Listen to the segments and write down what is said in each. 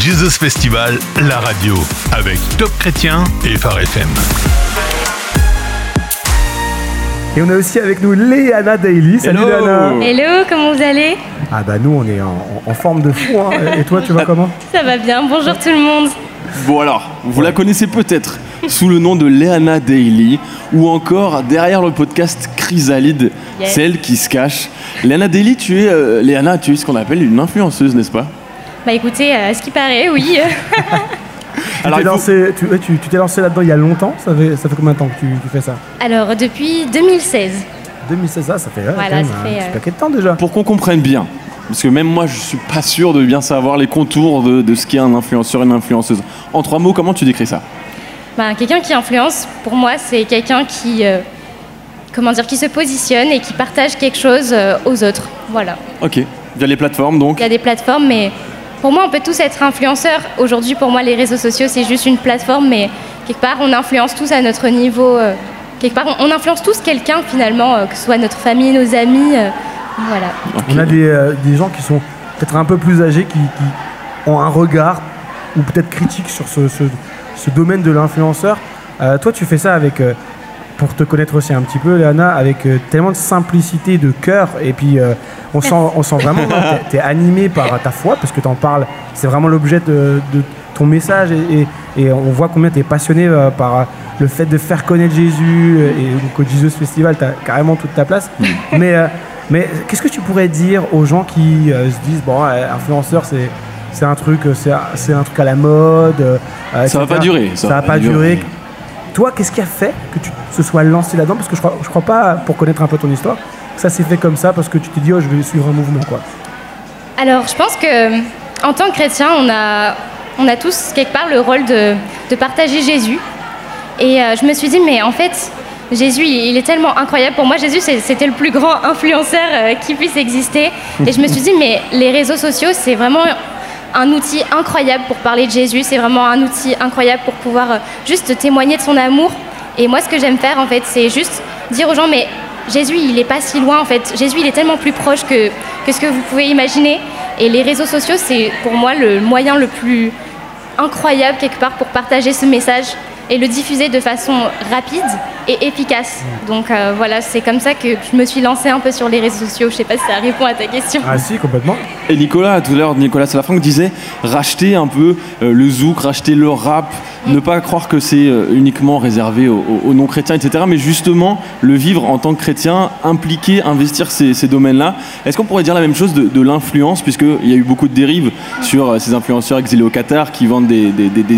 Jesus Festival, la radio, avec Top Chrétien et Phare FM. Et on a aussi avec nous Léana Daily. Salut Léana. Hello, comment vous allez? Ah bah nous on est en forme de fou, hein. Et toi tu vas comment? Ça va bien, bonjour tout le monde. Bon alors, vous la connaissez peut-être sous le nom de Léana Daily ou encore derrière le podcast Chrysalide, celle qui se cache. Léana Daily, tu es ce qu'on appelle une influenceuse, n'est-ce pas? Bah écoutez, à ce qui paraît, oui. Tu t'es lancé là-dedans il y a longtemps? Ça fait combien de temps que tu fais ça? Alors depuis 2016. 2016, ça fait voilà, quand même ça fait, un petit paquet de temps déjà. Pour qu'on comprenne bien, parce que même moi je suis pas sûr de bien savoir les contours de ce qu'est un influenceur et une influenceuse. En 3 mots, comment tu décris ça? Quelqu'un qui influence, pour moi, c'est quelqu'un qui se positionne et qui partage quelque chose aux autres. Voilà. Ok, via les plateformes donc. Il y a des plateformes, mais pour moi, on peut tous être influenceurs. Aujourd'hui, pour moi, les réseaux sociaux, c'est juste une plateforme, mais quelque part, on influence tous à notre niveau. Quelque part, on influence tous quelqu'un, finalement, que ce soit notre famille, nos amis. Voilà. Okay. On a des gens qui sont peut-être un peu plus âgés, qui ont un regard ou peut-être critique sur ce domaine de l'influenceur. Toi, tu fais ça avec, pour te connaître aussi un petit peu, Léana, avec tellement de simplicité, de cœur, et puis on sent vraiment que tu es animé par ta foi, parce que tu en parles, c'est vraiment l'objet de ton message, et on voit combien tu es passionné par le fait de faire connaître Jésus, et donc au Jesus Festival, tu as carrément toute ta place. Mais qu'est-ce que tu pourrais dire aux gens qui se disent, bon, influenceur, c'est un truc à la mode. Ça va pas durer. Ça va pas durer. Toi, qu'est-ce qui a fait que tu te sois lancé là-dedans? Parce que je crois pas, pour connaître un peu ton histoire, que ça s'est fait comme ça parce que tu t'es dit, oh, je vais suivre un mouvement, quoi. Alors, je pense que en tant que chrétien, on a tous quelque part le rôle de partager Jésus. Et je me suis dit, mais en fait, Jésus, il est tellement incroyable. Pour moi, Jésus, c'était le plus grand influenceur qui puisse exister. Et je me suis dit, mais les réseaux sociaux, c'est vraiment un outil incroyable pour parler de Jésus. C'est vraiment un outil incroyable pour pouvoir juste témoigner de son amour. Et moi, ce que j'aime faire, en fait, c'est juste dire aux gens, mais Jésus, il n'est pas si loin, en fait. Jésus, il est tellement plus proche que ce que vous pouvez imaginer. Et les réseaux sociaux, c'est pour moi le moyen le plus incroyable, quelque part, pour partager ce message et le diffuser de façon rapide et efficace. Donc voilà, c'est comme ça que je me suis lancée un peu sur les réseaux sociaux. Je sais pas si ça répond à ta question. Ah si, complètement. Et Nicolas, tout à l'heure, Nicolas Salafranc disait racheter un peu le zouk, racheter le rap, ne pas croire que c'est uniquement réservé aux non-chrétiens, etc. Mais justement, le vivre en tant que chrétien, impliquer, investir ces domaines-là. Est-ce qu'on pourrait dire la même chose de l'influence, puisqu'il y a eu beaucoup de dérives sur ces influenceurs exilés au Qatar qui vendent des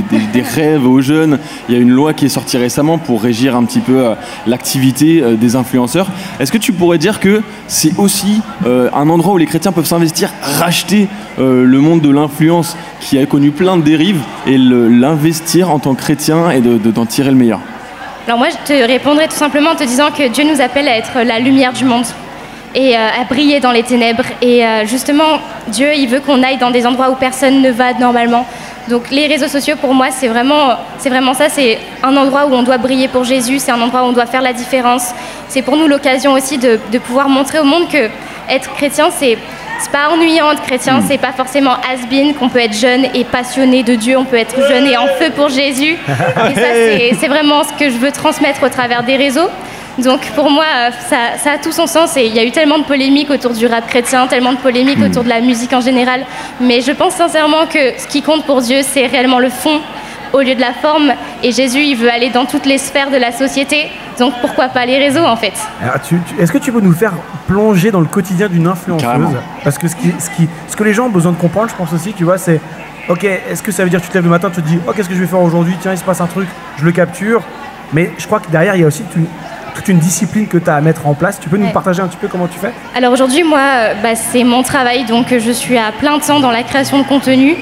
rêves aux jeunes. Il y a une loi qui est sortie récemment pour régir un petit peu l'activité des influenceurs. Est-ce que tu pourrais dire que c'est aussi un endroit où les chrétiens peuvent s'investir, racheter le monde de l'influence qui a connu plein de dérives et l'investir en tant que chrétien et d'en tirer le meilleur? Alors moi, je te répondrai tout simplement en te disant que Dieu nous appelle à être la lumière du monde et à briller dans les ténèbres. Et justement, Dieu, il veut qu'on aille dans des endroits où personne ne va normalement. Donc les réseaux sociaux, pour moi, c'est vraiment ça. C'est un endroit où on doit briller pour Jésus. C'est un endroit où on doit faire la différence. C'est pour nous l'occasion aussi de pouvoir montrer au monde que être chrétien, c'est pas ennuyant être chrétien. C'est pas forcément has-been, qu'on peut être jeune et passionné de Dieu. On peut être jeune et en feu pour Jésus. Et ça, c'est vraiment ce que je veux transmettre au travers des réseaux. Donc pour moi, ça a tout son sens, et il y a eu tellement de polémiques autour du rap chrétien, tellement de polémiques autour de la musique en général, mais je pense sincèrement que ce qui compte pour Dieu, c'est réellement le fond au lieu de la forme, et Jésus, il veut aller dans toutes les sphères de la société, donc pourquoi pas les réseaux en fait. Alors, est-ce que tu peux nous faire plonger dans le quotidien d'une influenceuse? Carrément. Parce que ce que les gens ont besoin de comprendre, je pense aussi, tu vois, c'est ok, est-ce que ça veut dire que tu te lèves le matin, tu te dis oh, qu'est-ce que je vais faire aujourd'hui, tiens, il se passe un truc, je le capture, mais je crois que derrière, il y a aussi toute une discipline que tu as à mettre en place. Tu peux nous partager un petit peu comment tu fais? Alors aujourd'hui, moi, c'est mon travail, donc je suis à plein temps dans la création de contenu.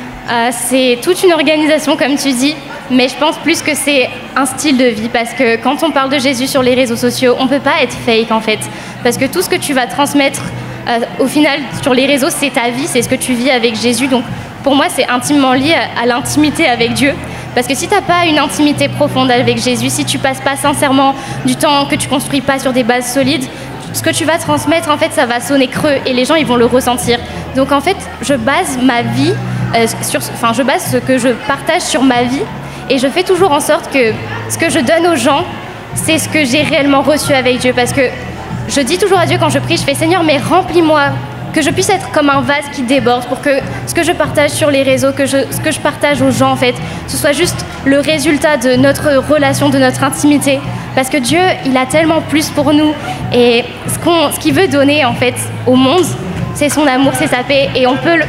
C'est toute une organisation, comme tu dis, mais je pense plus que c'est un style de vie, parce que quand on parle de Jésus sur les réseaux sociaux, on ne peut pas être fake en fait, parce que tout ce que tu vas transmettre au final sur les réseaux, c'est ta vie, c'est ce que tu vis avec Jésus. Donc pour moi, c'est intimement lié à l'intimité avec Dieu. Parce que si tu n'as pas une intimité profonde avec Jésus, si tu passes pas sincèrement du temps, que tu construis pas sur des bases solides, ce que tu vas transmettre, en fait, ça va sonner creux et les gens, ils vont le ressentir. Donc en fait, je base ma vie je base ce que je partage sur ma vie et je fais toujours en sorte que ce que je donne aux gens, c'est ce que j'ai réellement reçu avec Dieu. Parce que je dis toujours à Dieu quand je prie, je fais Seigneur, mais remplis-moi, que je puisse être comme un vase qui déborde pour que ce que je partage sur les réseaux, ce que je partage aux gens, en fait, ce soit juste le résultat de notre relation, de notre intimité. Parce que Dieu, il a tellement plus pour nous. Et ce qu'il veut donner, en fait, au monde, c'est son amour, c'est sa paix. Et on peut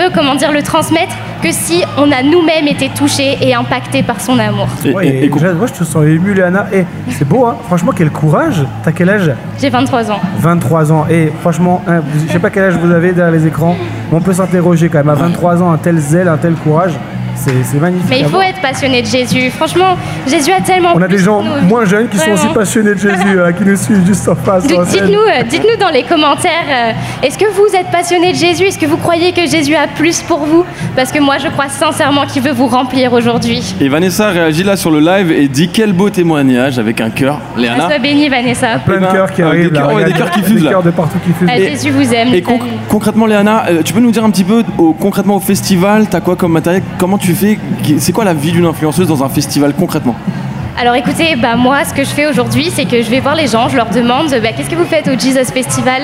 le transmettre que si on a nous-mêmes été touchés et impactés par son amour. Moi, je te sens ému, Léana. Et c'est beau, hein. Franchement, quel courage. T'as quel âge? J'ai 23 ans. 23 ans. Et franchement, je sais pas quel âge vous avez derrière les écrans, mais on peut s'interroger quand même. À 23 ans, un tel zèle, un tel courage. C'est magnifique. Mais il faut être passionné de Jésus. Franchement, Jésus a tellement... On a des gens moins jeunes qui sont aussi passionnés de Jésus, qui nous suivent juste en face. Dites-nous dans les commentaires, est-ce que vous êtes passionné de Jésus? Est-ce que vous croyez que Jésus a plus pour vous? Parce que moi, je crois sincèrement qu'il veut vous remplir aujourd'hui. Et Vanessa réagit là sur le live et dit quel beau témoignage avec un cœur. Léana. Sois bénie, Vanessa. Plein de cœurs qui arrivent. Des cœurs qui fusent là. Des cœurs de partout qui fusent. Jésus vous aime. Et concrètement, Léana, tu peux nous dire un petit peu, concrètement au festival, t'as quoi comme matériel? Comment tu fais? C'est quoi la vie d'une influenceuse dans un festival concrètement? Alors écoutez, moi ce que je fais aujourd'hui, c'est que je vais voir les gens, je leur demande qu'est-ce que vous faites au Jesus Festival.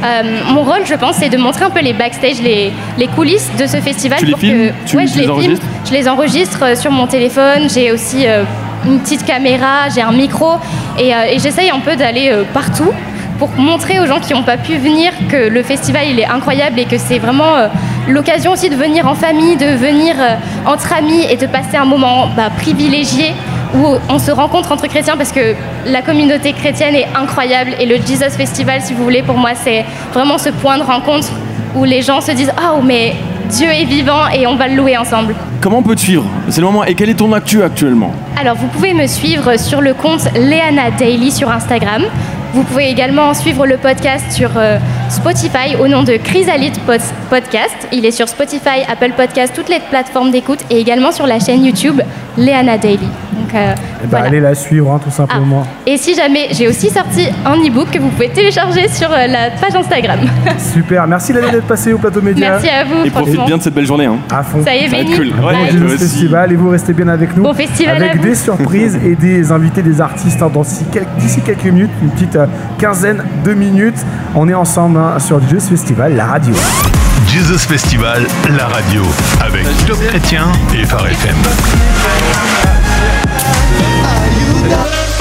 Mon rôle, je pense, c'est de montrer un peu les backstage, les coulisses de ce festival. Tu les filmes? Je les filme, je les enregistre sur mon téléphone, j'ai aussi une petite caméra, j'ai un micro et j'essaye un peu d'aller partout pour montrer aux gens qui n'ont pas pu venir que le festival il est incroyable et que c'est vraiment l'occasion aussi de venir en famille, de venir entre amis et de passer un moment privilégié où on se rencontre entre chrétiens parce que la communauté chrétienne est incroyable et le Jesus Festival, si vous voulez, pour moi c'est vraiment ce point de rencontre où les gens se disent « Oh mais Dieu est vivant et on va le louer ensemble ». Comment on peut te suivre? C'est le moment. Et quel est ton actu actuellement? Alors vous pouvez me suivre sur le compte Léana Daily sur Instagram. Vous pouvez également suivre le podcast sur Spotify au nom de Chrysalide Podcast. Il est sur Spotify, Apple Podcast, toutes les plateformes d'écoute et également sur la chaîne YouTube Léana Daily. Donc, voilà. Allez la suivre, tout simplement. Et si jamais, j'ai aussi sorti un e-book que vous pouvez télécharger sur la page Instagram. Super, merci Léana d'être passée au plateau média. Merci à vous. Et profite bien de cette belle journée. À fond. Ça y est, ça va être cool. Bon Jesus Festival et vous restez bien avec nous. Bon festival avec des surprises et des invités, des artistes d'ici quelques minutes, une petite quinzaine de minutes. On est ensemble sur le Jesus Festival, la radio. Jesus Festival, la radio, avec Top Chrétien et Phare FM.